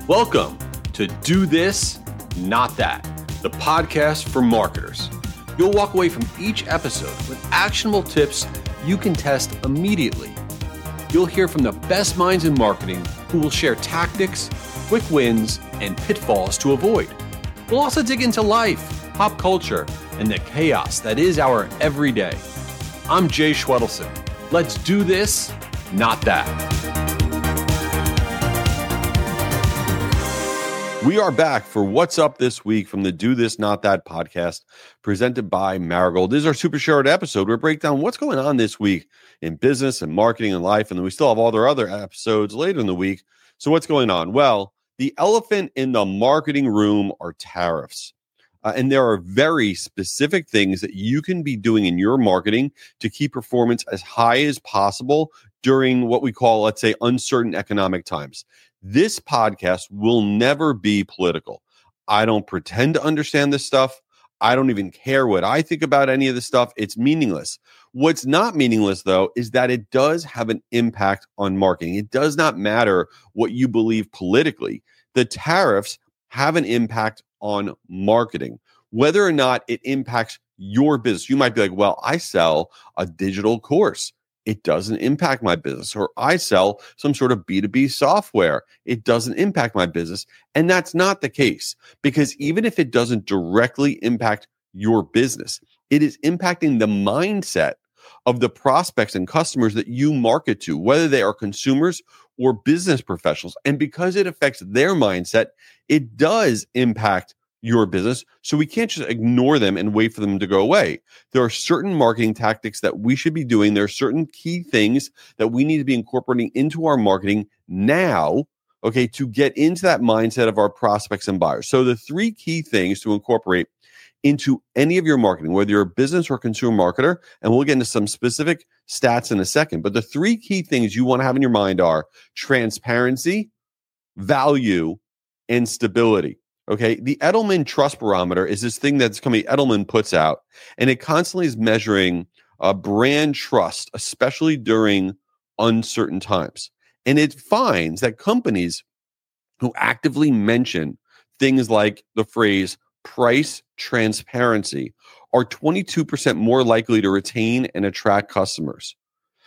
Welcome to Do This, Not That, the podcast for marketers. You'll walk away from each episode with actionable tips you can test immediately. You'll hear from the best minds in marketing who will share tactics, quick wins, and pitfalls to avoid. We'll also dig into life, pop culture, and the chaos that is our everyday. I'm Jay Schwedelson. Let's do this, not that. We are back for What's Up This Week from the Do This, Not That podcast presented by Marigold. This is our super short episode where we break down what's going on this week in business and marketing and life. And then we still have all their other episodes later in the week. So what's going on? Well, the elephant in the marketing room are tariffs. And there are very specific things that you can be doing in your marketing to keep performance as high as possible during what we call, let's say, uncertain economic times. This podcast will never be political. I don't pretend to understand this stuff. I don't even care what I think about any of this stuff. It's meaningless. What's not meaningless, though, is that it does have an impact on marketing. It does not matter what you believe politically. The tariffs have an impact on marketing, whether or not it impacts your business. You might be like, well, I sell a digital course. It doesn't impact my business. Or I sell some sort of B2B software. It doesn't impact my business. And that's not the case, because even if it doesn't directly impact your business, it is impacting the mindset of the prospects and customers that you market to, whether they are consumers or business professionals. And because it affects their mindset, it does impact your business. So we can't just ignore them and wait for them to go away. There are certain marketing tactics that we should be doing. There are certain key things that we need to be incorporating into our marketing now, okay, to get into that mindset of our prospects and buyers. So the three key things to incorporate into any of your marketing, whether you're a business or consumer marketer, and we'll get into some specific stats in a second, but the three key things you want to have in your mind are transparency, value, and stability. Okay, the Edelman Trust Barometer is this thing that this company Edelman puts out, and it constantly is measuring brand trust, especially during uncertain times. And it finds that companies who actively mention things like the phrase price transparency are 22% more likely to retain and attract customers.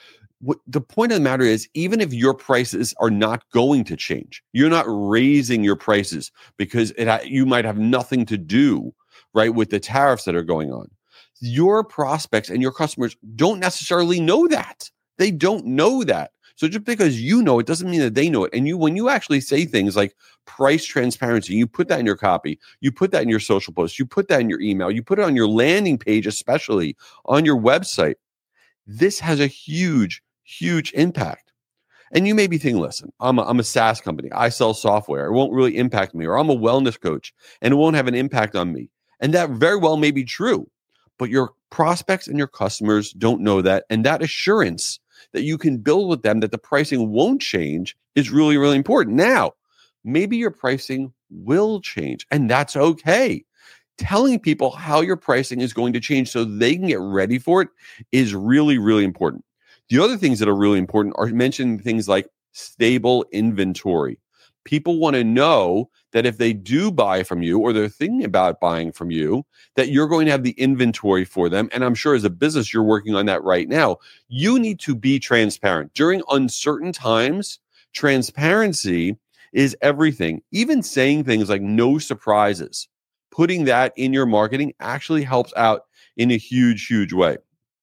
The point of the matter is, even if your prices are not going to change, you're not raising your prices because you might have nothing to do, right, with the tariffs that are going on. Your prospects and your customers don't necessarily know that. They don't know that. So just because you know it doesn't mean that they know it. And when you actually say things like price transparency, you put that in your copy, you put that in your social posts, you put that in your email, you put it on your landing page, especially on your website. This has a huge impact. And you may be thinking, listen, I'm a SaaS company. I sell software. It won't really impact me. Or I'm a wellness coach and it won't have an impact on me. And that very well may be true. But your prospects and your customers don't know that. And that assurance that you can build with them that the pricing won't change is really, really important. Now, maybe your pricing will change, and that's okay. Telling people how your pricing is going to change so they can get ready for it is really, really important. The other things that are really important are mentioning things like stable inventory. People want to know that if they do buy from you or they're thinking about buying from you, that you're going to have the inventory for them. And I'm sure as a business, you're working on that right now. You need to be transparent. During uncertain times, transparency is everything. Even saying things like no surprises, putting that in your marketing actually helps out in a huge way.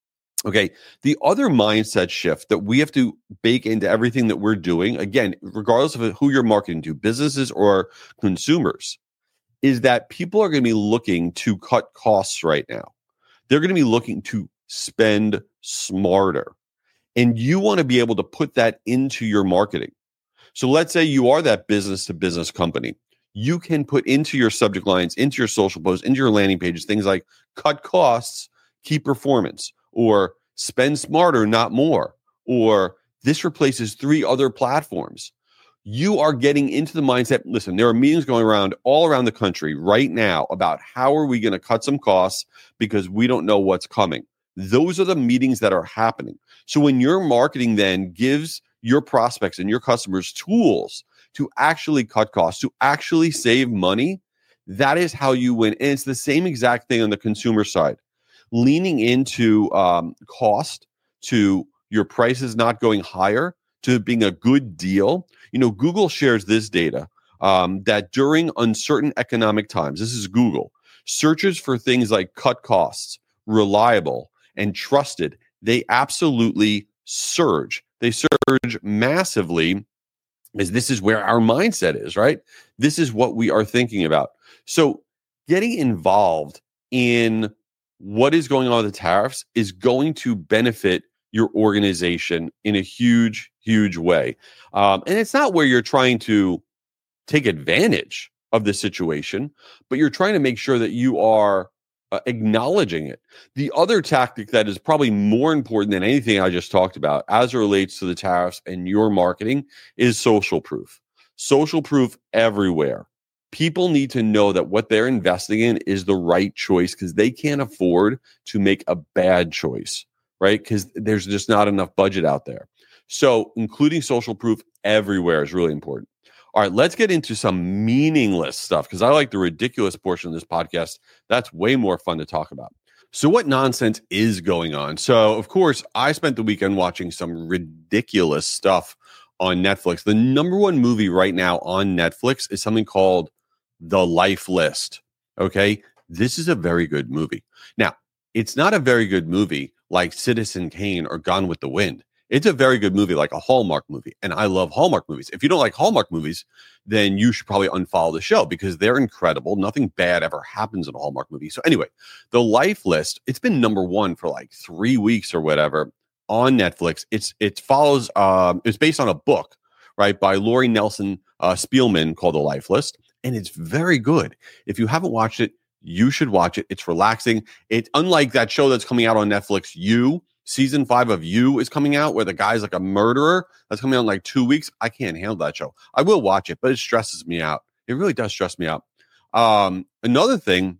Okay, the other mindset shift that we have to bake into everything that we're doing, again, regardless of who you're marketing to, businesses or consumers, is that people are going to be looking to cut costs right now. They're going to be looking to spend smarter. And you want to be able to put that into your marketing. So let's say you are that business to business company. You can put into your subject lines, into your social posts, into your landing pages, things like cut costs, keep performance, or spend smarter, not more, or this replaces 3 other platforms. You are getting into the mindset. Listen, there are meetings going around all around the country right now about how are we going to cut some costs because we don't know what's coming. Those are the meetings that are happening. So when your marketing then gives your prospects and your customers tools to actually cut costs, to actually save money, that is how you win. And it's the same exact thing on the consumer side. Leaning into cost, to your prices not going higher, to being a good deal. Google shares this data that during uncertain economic times, this is Google, searches for things like cut costs, reliable, and trusted, they absolutely surge. They surge massively, as this is where our mindset is, right? This is what we are thinking about. So getting involved in what is going on with the tariffs is going to benefit your organization in a huge, huge way. And it's not where you're trying to take advantage of the situation, but you're trying to make sure that you are acknowledging it. The other tactic that is probably more important than anything I just talked about as it relates to the tariffs and your marketing is social proof. Social proof everywhere. People need to know that what they're investing in is the right choice because they can't afford to make a bad choice, right? Because there's just not enough budget out there. So including social proof everywhere is really important. All right, let's get into some meaningless stuff because I like the ridiculous portion of this podcast. That's way more fun to talk about. So what nonsense is going on? So, of course, I spent the weekend watching some ridiculous stuff on Netflix. The number one movie right now on Netflix is something called The Life List. Okay, this is a very good movie. Now, it's not a very good movie like Citizen Kane or Gone with the Wind. It's a very good movie, like a Hallmark movie. And I love Hallmark movies. If you don't like Hallmark movies, then you should probably unfollow the show because they're incredible. Nothing bad ever happens in a Hallmark movie. So anyway, The Life List, it's been number one for like 3 weeks or whatever on Netflix. It's based on a book, right, by Lori Nelson Spielman called The Life List. And it's very good. If you haven't watched it, you should watch it. It's relaxing. It's unlike that show that's coming out on Netflix, You. Season 5 of You is coming out where the guy's like a murderer. That's coming out in like 2 weeks. I can't handle that show. I will watch it, but it stresses me out. It really does stress me out. Another thing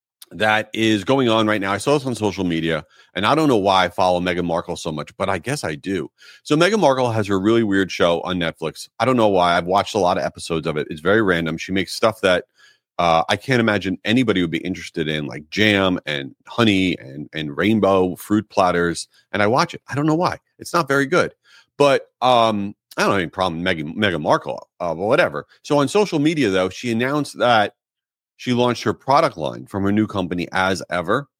that is going on right now, I saw this on social media, and I don't know why I follow Meghan Markle so much, but I guess I do. So Meghan Markle has her really weird show on Netflix. I don't know why. I've watched a lot of episodes of it. It's very random. She makes stuff that I can't imagine anybody would be interested in, like jam and honey and rainbow fruit platters. And I watch it. I don't know why. It's not very good. But I don't have any problem with Meghan Markle, but whatever. So on social media, though, she announced that she launched her product line from her new company, As Ever.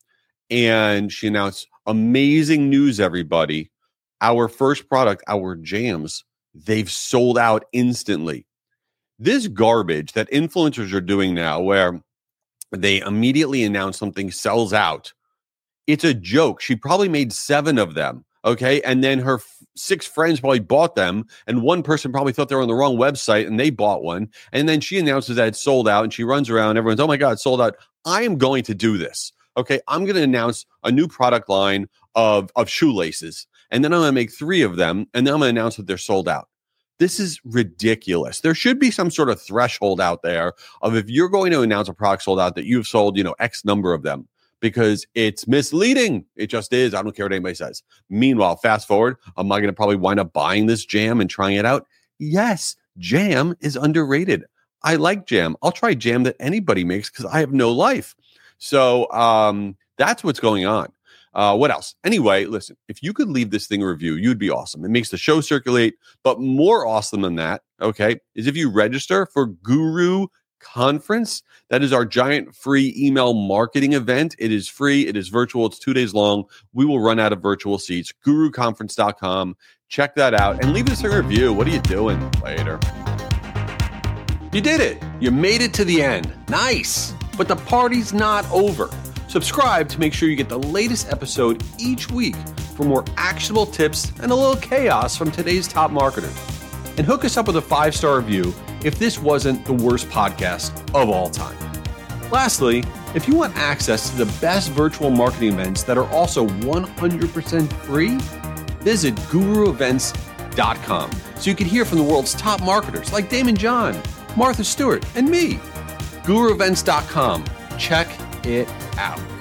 And she announced amazing news, everybody. Our first product, our jams, they've sold out instantly. This garbage that influencers are doing now where they immediately announce something sells out, it's a joke. She probably made 7 of them, okay? And then her 6 friends probably bought them, and one person probably thought they were on the wrong website, and they bought one. And then she announces that it's sold out, and she runs around, and everyone's, oh my God, it's sold out. I am going to do this, okay? I'm going to announce a new product line of shoelaces, and then I'm going to make 3 of them, and then I'm going to announce that they're sold out. This is ridiculous. There should be some sort of threshold out there of if you're going to announce a product sold out that you've sold, X number of them, because it's misleading. It just is. I don't care what anybody says. Meanwhile, fast forward, am I going to probably wind up buying this jam and trying it out? Yes, jam is underrated. I like jam. I'll try jam that anybody makes because I have no life. So that's what's going on. What else? Anyway, listen, if you could leave this thing a review, you'd be awesome. It makes the show circulate, but more awesome than that, okay, is if you register for Guru Conference. That is our giant free email marketing event. It is free. It is virtual. It's 2 days long. We will run out of virtual seats. GuruConference.com. Check that out and leave us a review. What are you doing? Later. You did it. You made it to the end. Nice. But the party's not over. Subscribe to make sure you get the latest episode each week for more actionable tips and a little chaos from today's top marketers. And hook us up with a 5-star review if this wasn't the worst podcast of all time. Lastly, if you want access to the best virtual marketing events that are also 100% free, visit guruevents.com so you can hear from the world's top marketers like Damon John, Martha Stewart, and me. guruevents.com. Check it out.